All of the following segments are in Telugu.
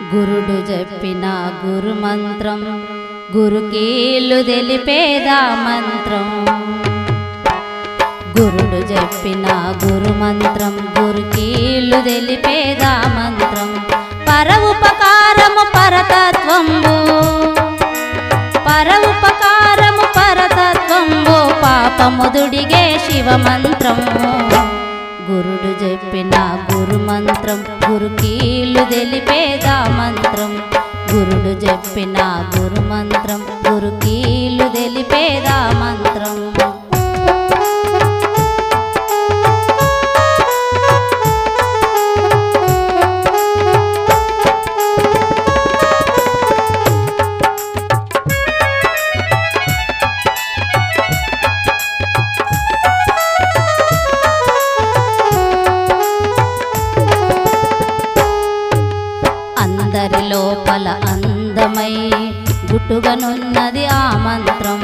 గురుడు చెప్పిన గురు మంత్రం గురుకీలు తెలిపేదా మంత్రం. గురుడు చెప్పిన గురు మంత్రం గురుకీలు తెలిపేదా మంత్రం. పర ఉపకారము పరతత్వంబు పర ఉపకారము పరతత్వంబు పాపముదుడిగే శివ మంత్రం. గురుడు చెప్పిన గురు మంత్రం గురుకీలు తెలిపేదా మంత్రం. గురుడు చెప్పిన గురు మంత్రం గురుకీలు తెలిపేదా మంత్రం. అందరి లోపల అందమై గుట్టుగనున్నది ఆ మంత్రం.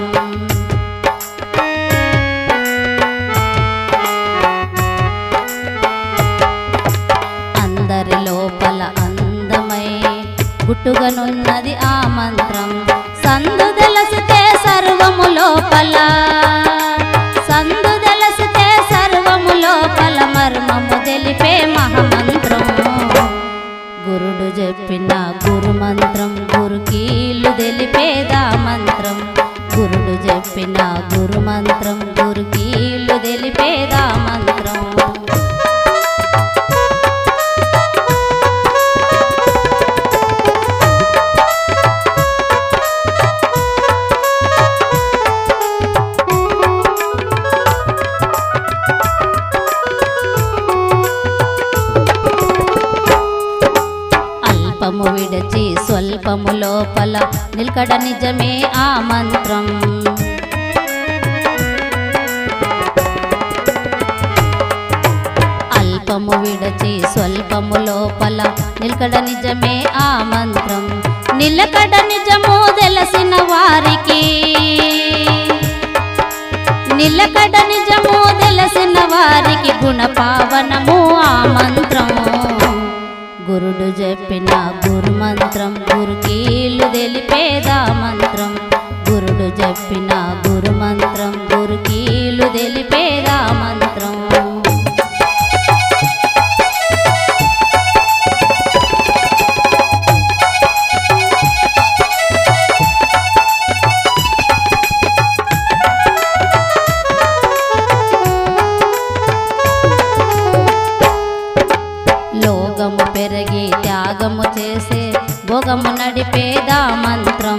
అందరి లోపల అందమై గుట్టుగనున్నది ఆ మంత్రం. సందు దెలసితే సర్వము లోపల సందు దెలసితే సర్వము లోపల మర్మము తెలిపే మహామంత్రం. గురుడు చెప్పిన గురు మంత్రం గురుకీలు తెలిపేదా మంత్రం. గురుడు చెప్పిన గురు మంత్రం గురుకీలు తెలిపేదా మంత్రం. అల్పము విడచి స్వల్పము లోపల నిల్కడ నిజమే ఆ మంత్రం. అల్పము విడచి స్వల్పము లోపల నిల్కడ నిజమే ఆ మంత్రం. నిలకడ నిజము తెలిసిన వారికి నిలకడ నిజము తెలిసిన వారికి గుణపావనము ఆ మంత్రం. గురుడు చెప్పిన గురు మంత్రం గురుకీలు తెలిపేదా మంత్రం. గురుడు చెప్పిన గురు మంత్రం గురుకీలు తెలిపేదా మంత్రం. లోగము పెరిగి త్యాగము చేసే భోగము నడిపేదా మంత్రం.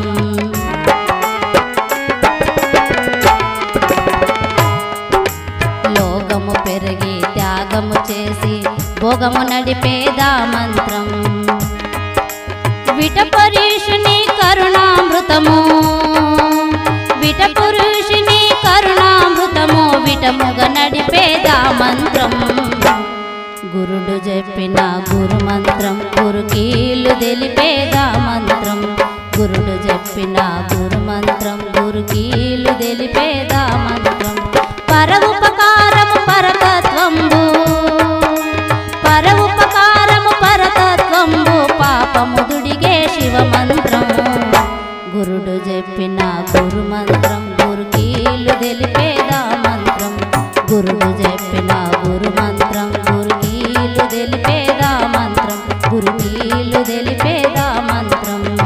లోగము పెరిగి త్యాగము చేసి భోగము నడిపేదా మంత్రం. విటపురుషుని కరుణామృతము విటపురుషుని కరుణామృతము విటముగ నడిపేదా మంత్రం. గురుడు చెప్పిన గురు మంత్రం గురుకీలు తెలిపేదా మంత్రం. గురుడు చెప్పిన గురు మంత్రం గురుకీలు తెలిపేదా మంత్రం. పర ఉపకారము పరతత్వంబు పర ఉపకారము పరతత్వంబు పాపముదుడిగే శివ మంత్రం. గురుడు చెప్పిన గురు మంత్రం గురుకీలు తెలిపేదా మంత్రం. గురుడు చెప్పిన గురు మంత్రం గురుకీలు తెలిపేదా మంత్రం. గురుకీలు తెలిపేదా మంత్రం.